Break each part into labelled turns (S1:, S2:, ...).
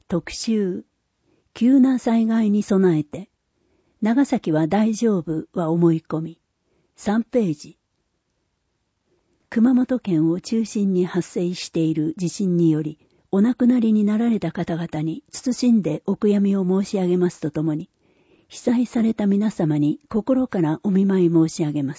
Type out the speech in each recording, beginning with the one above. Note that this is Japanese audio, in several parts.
S1: 特集、急な災害に備えて、長崎は大丈夫は思い込み、3ページ。熊本県を中心に発生している地震により、お亡くなりになられた方々に謹んでお悔やみを申し上げますとともに、被災された皆様に心からお見舞い申し上げます。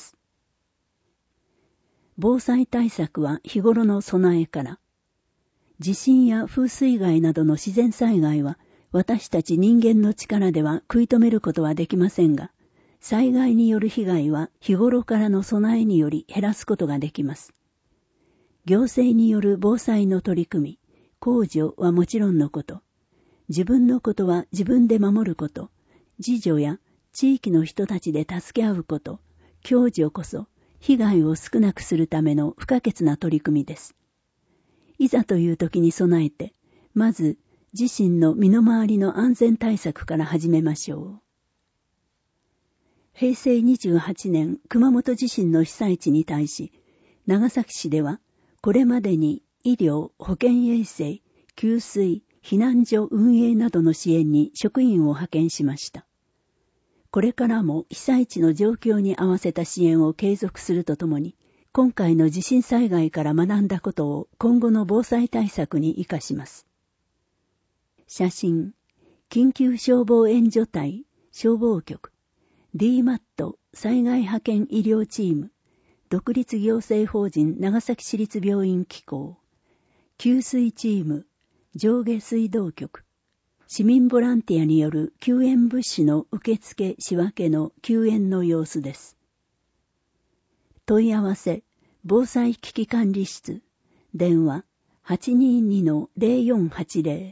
S1: 防災対策は日頃の備えから、地震や風水害などの自然災害は私たち人間の力では食い止めることはできませんが、災害による被害は日頃からの備えにより減らすことができます。行政による防災の取り組み、公助はもちろんのこと、自分のことは自分で守ること、自助や地域の人たちで助け合うこと、共助こそ被害を少なくするための不可欠な取り組みです。いざという時に備えて、まず自身の身の回りの安全対策から始めましょう。平成28年熊本地震の被災地に対し、長崎市ではこれまでに医療、保健衛生、給水、避難所運営などの支援に職員を派遣しました。これからも被災地の状況に合わせた支援を継続するとともに、今回の地震災害から学んだことを今後の防災対策に生かします。写真、緊急消防援助隊、消防局、DMAT 災害派遣医療チーム、独立行政法人長崎市立病院機構、給水チーム、上下水道局、市民ボランティアによる救援物資の受付仕分けの救援の様子です。問い合わせ、防災危機管理室、電話 822-0480。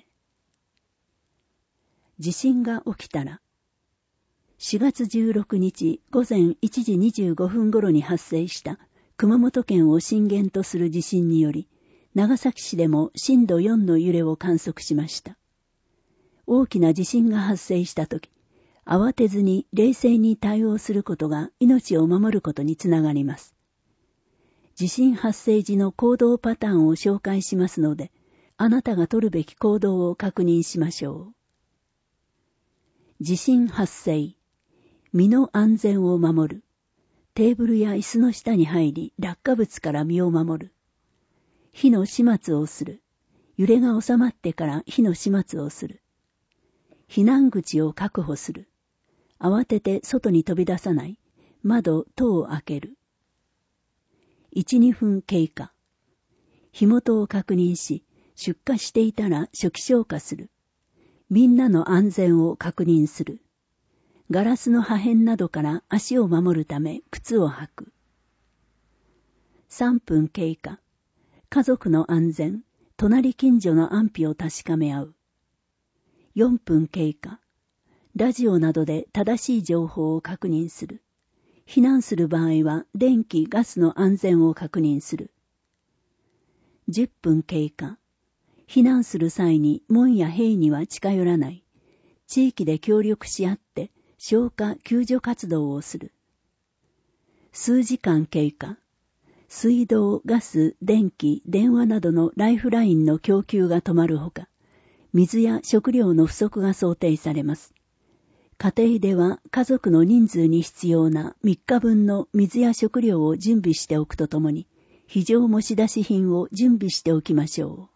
S1: 地震が起きたら、4月16日午前1時25分頃に発生した熊本県を震源とする地震により、長崎市でも震度4の揺れを観測しました。大きな地震が発生したとき、慌てずに冷静に対応することが命を守ることにつながります。地震発生時の行動パターンを紹介しますので、あなたが取るべき行動を確認しましょう。地震発生。身の安全を守る。テーブルや椅子の下に入り、落下物から身を守る。火の始末をする。揺れが収まってから火の始末をする。避難口を確保する。慌てて外に飛び出さない。窓等を開ける。1、2分経過。火元を確認し、出火していたら初期消火する。みんなの安全を確認する。ガラスの破片などから足を守るため靴を履く。3分経過。家族の安全、隣近所の安否を確かめ合う。4分経過。ラジオなどで正しい情報を確認する。避難する場合は電気・ガスの安全を確認する。10分経過。避難する際に門や塀には近寄らない。地域で協力し合って消火・救助活動をする。数時間経過。水道、ガス、電気、電話などのライフラインの供給が止まるほか、水や食料の不足が想定されます。家庭では家族の人数に必要な3日分の水や食料を準備しておくとともに、非常持ち出し品を準備しておきましょう。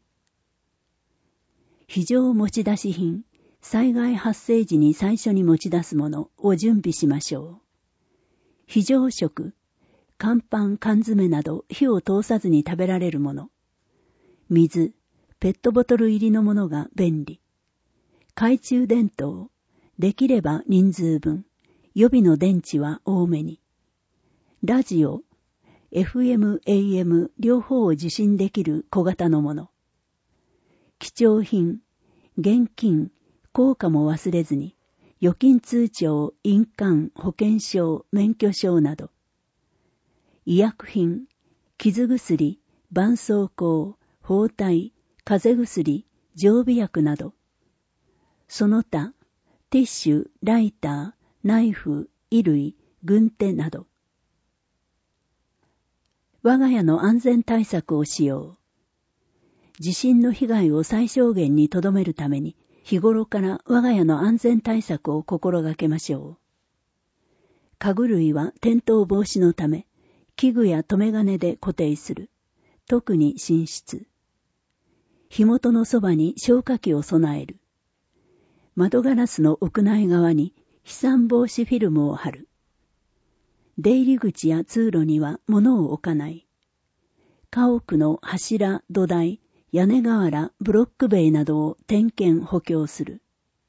S1: 非常持ち出し品、災害発生時に最初に持ち出すものを準備しましょう。非常食、乾パン、缶詰など火を通さずに食べられるもの。水、ペットボトル入りのものが便利。懐中電灯、できれば人数分。予備の電池は多めに。ラジオ、FM、AM 両方を受信できる小型のもの。貴重品、現金、硬貨も忘れずに、預金通帳、印鑑、保険証、免許証など。医薬品、傷薬、絆創膏、包帯、風邪薬、常備薬など。その他、ティッシュ、ライター、ナイフ、衣類、軍手など。我が家の安全対策をしよう。 地震の被害を最小限に留めるために、日頃から我が家の安全対策を心がけましょう。家具類は転倒防止のため、器具や留め金で固定する。特に寝室。火元のそばに消火器を備える。窓ガラスの屋内側に飛散防止フィルムを貼る。出入り口や通路には物を置かない。家屋の柱、土台、屋根瓦、ブロック塀などを点検補強する。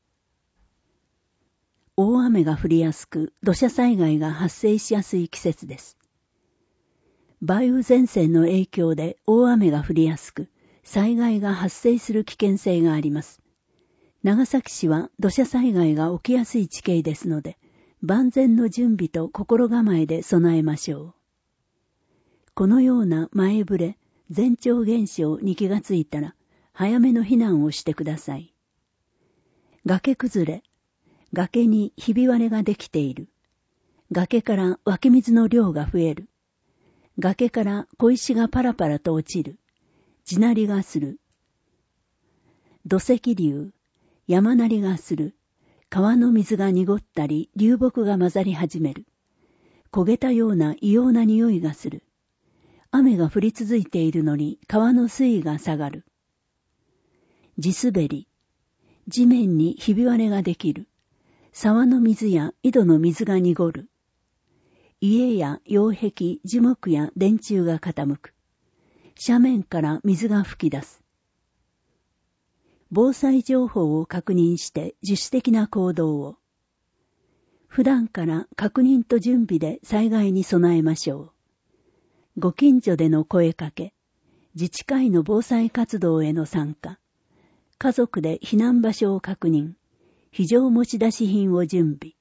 S1: 大雨が降りやすく、土砂災害が発生しやすい季節です。梅雨前線の影響で大雨が降りやすく、災害が発生する危険性があります。長崎市は土砂災害が起きやすい地形ですので、万全の準備と心構えで備えましょう。このような前触れ、前兆現象に気がついたら、早めの避難をしてください。崖崩れ、崖にひび割れができている。崖から湧き水の量が増える。崖から小石がパラパラと落ちる。地鳴りがする。土石流、山鳴りがする。川の水が濁ったり流木が混ざり始める。焦げたような異様な匂いがする。雨が降り続いているのに川の水位が下がる。地滑り、地面にひび割れができる。沢の水や井戸の水が濁る。家や擁壁、樹木や電柱が傾く。斜面から水が噴き出す。防災情報を確認して自主的な行動を。普段から確認と準備で災害に備えましょう。ご近所での声かけ、自治会の防災活動への参加、家族で避難場所を確認、非常持ち出し品を準備。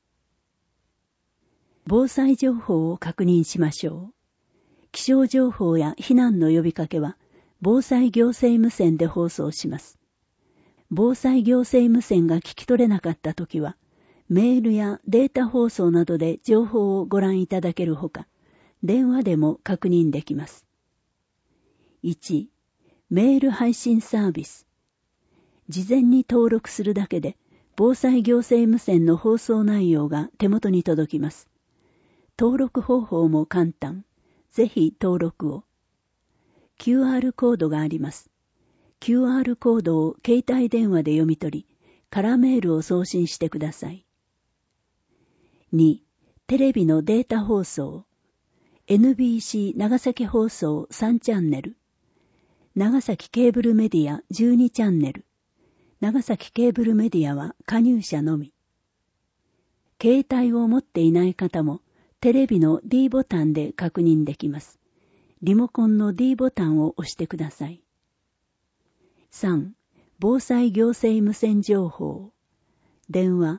S1: 防災情報を確認しましょう。気象情報や避難の呼びかけは、防災行政無線で放送します。防災行政無線が聞き取れなかったときは、メールやデータ放送などで情報をご覧いただけるほか、電話でも確認できます。1. メール配信サービス。事前に登録するだけで、防災行政無線の放送内容が手元に届きます。登録方法も簡単。ぜひ登録を。QR コードがあります。QR コードを携帯電話で読み取り、カラーメールを送信してください。2. テレビのデータ放送。NBC 長崎放送3チャンネル。長崎ケーブルメディア12チャンネル。長崎ケーブルメディアは加入者のみ。携帯を持っていない方もテレビの D ボタンで確認できます。リモコンの D ボタンを押してください。3. 防災行政無線情報。電話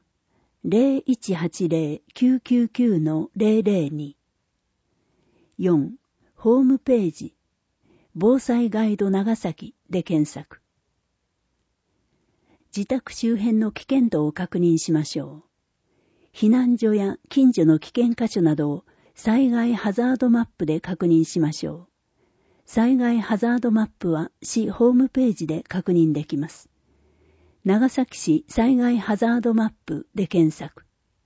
S1: 0180-999-002。4. ホームページ防災ガイド長崎で検索。自宅周辺の危険度を確認しましょう。避難所や近所の危険箇所などを災害ハザードマップで確認しましょう。災害ハザードマップは市ホームページで確認できます。長崎市災害ハザードマップで検索。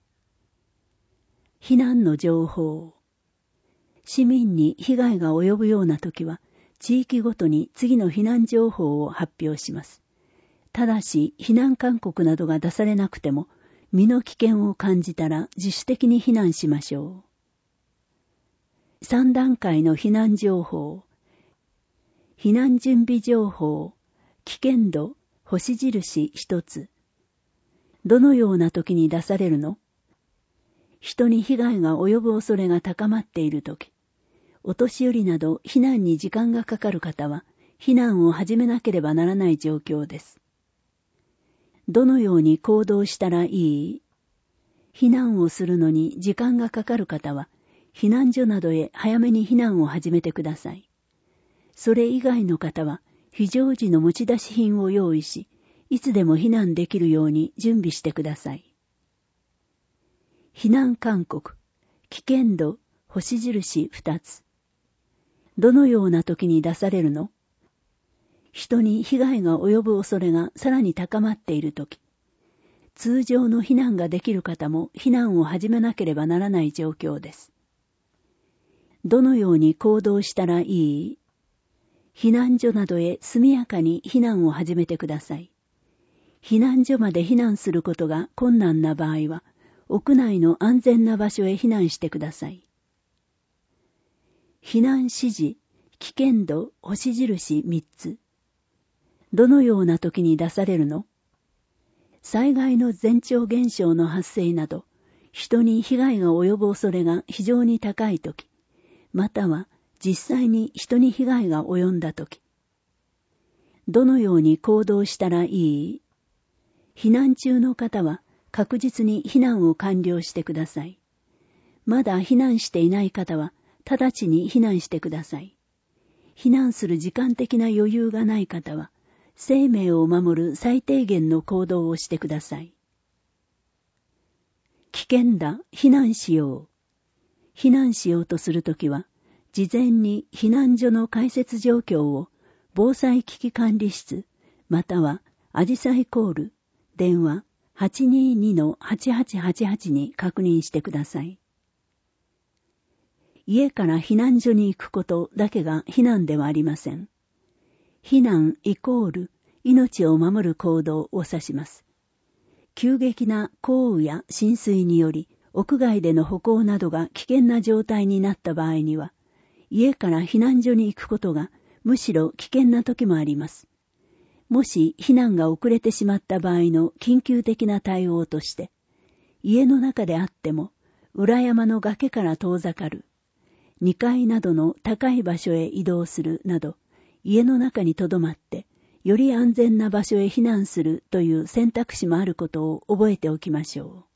S1: 避難の情報。市民に被害が及ぶようなときは、地域ごとに次の避難情報を発表します。ただし、避難勧告などが出されなくても、身の危険を感じたら自主的に避難しましょう。3段階の避難情報。避難準備情報。危険度、星印1つ。どのような時に出されるの？人に被害が及ぶ恐れが高まっている時。お年寄りなど避難に時間がかかる方は、避難を始めなければならない状況です。どのように行動したらいい？避難をするのに時間がかかる方は、避難所などへ早めに避難を始めてください。それ以外の方は、非常時の持ち出し品を用意し、いつでも避難できるように準備してください。避難勧告、危険度、星印2つ。どのような時に出されるの？ 人に被害が及ぶ恐れがさらに高まっているとき、通常の避難ができる方も避難を始めなければならない状況です。どのように行動したらいい？避難所などへ速やかに避難を始めてください。避難所まで避難することが困難な場合は、屋内の安全な場所へ避難してください。避難指示、危険度、星印3つ。どのような時に出されるの？災害の前兆現象の発生など、人に被害が及ぶ恐れが非常に高いとき、または実際に人に被害が及んだとき、どのように行動したらいい？避難中の方は確実に避難を完了してください。まだ避難していない方は直ちに避難してください。避難する時間的な余裕がない方は、生命を守る最低限の行動をしてください。危険だ、避難しよう。避難しようとするときは、事前に避難所の開設状況を防災危機管理室、またはあじさいコール、電話 822-8888 に確認してください。家から避難所に行くことだけが避難ではありません。避難イコール命を守る行動を指します。急激な降雨や浸水により屋外での歩行などが危険な状態になった場合には、家から避難所に行くことがむしろ危険な時もあります。もし避難が遅れてしまった場合の緊急的な対応として、家の中であっても裏山の崖から遠ざかる、2階などの高い場所へ移動するなど、家の中に留まって、より安全な場所へ避難するという選択肢もあることを覚えておきましょう。